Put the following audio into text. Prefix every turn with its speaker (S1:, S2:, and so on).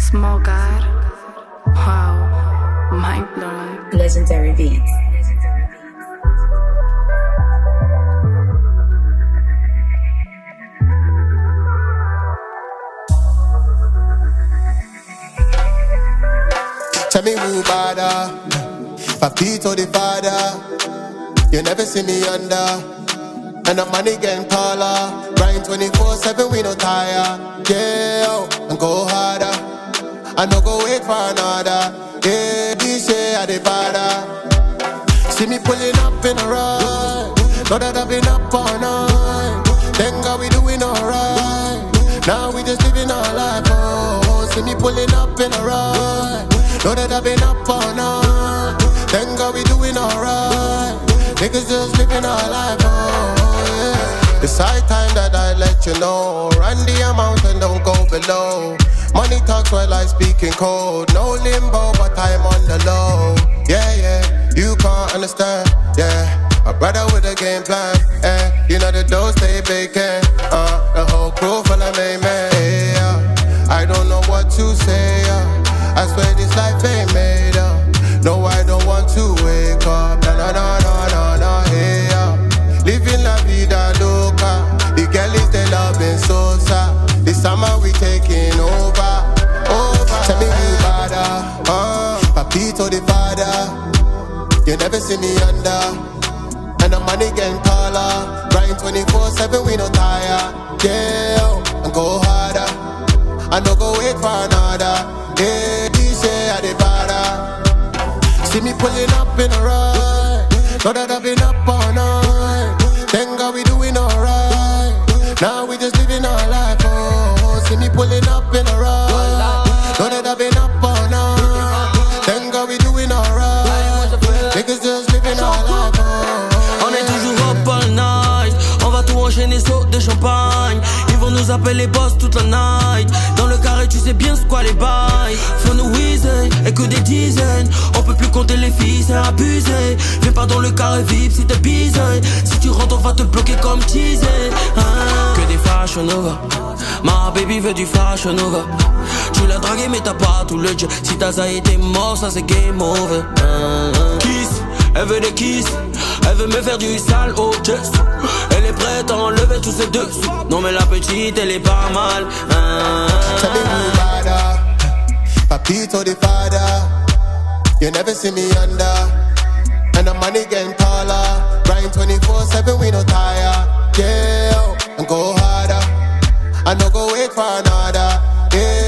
S1: Small God. Wow. Mind blown.
S2: Legendary beats.
S3: Tell me who bother, Papito the father. You never see me under, and the money getting taller. Grind 24/7, we no tire. Yeah, and go harder. I no go wait for another. Yeah, this year I the bother. See me pulling up in a ride. Know that I've been up all night. Thank God we doing alright. Now we just living our life. Oh, see me pulling up in a ride. Know that I've been up all night. Thank God we doing alright. Niggas just living our life, oh yeah. It's high time that I let you know. Run the amount and don't go below. Money talks while I speak in code. No limbo, but I'm on the low. Yeah, yeah, you can't understand, yeah. A brother with a game plan, eh. You know the dough stay vacant, the whole crew full of main man, yeah. I don't know what to say, I swear this life ain't made up. No, I don't want to wake up. No, no, no, no, no, no, hey, living la vida loca. The girlies, they loving Sosa. This summer we taking over. Tell me who bother, Papito the father. You never see me under, and the money getting taller. Grind 24/7, we no tire. Yeah, and go harder. I no go wait for another. Yeah, this year I the bother. See me pulling up in a ride. Know that I've been up all night. Thank God we doing alright. Now we just living our life. Oh, see me pulling up in a ride. Know that I've been up all night. Thank God we doing alright. Niggas just living our life. Oh,
S4: on est toujours up all night. On va tout enchaîner, saut de champagne. Ils vont nous appeler boss toute la night. Dans le carré, tu sais bien ce quoi les bails. Faut nous whizzer, et que des dizaines. On peut plus compter les filles, c'est abusé. Viens pas dans le carré VIP si t'es busy. Si tu rentres, on va te bloquer comme teaser. Que des fashion over. Ma baby veut du fashion over. Tu l'as dragué mais t'as pas tout le jet. Si ta zaï était mort, ça c'est game over. Kiss, elle veut des kiss. Elle veut me faire du sale au chest. Elle est prête à enlever tous ses dessous. Non mais la petite elle est pas mal.
S3: Tell me who bother, Papito the father. You never see me under, and the money getting taller. Grind 24/7, we no tire. Yeah, and go harder. I no go wait for another. Yeah.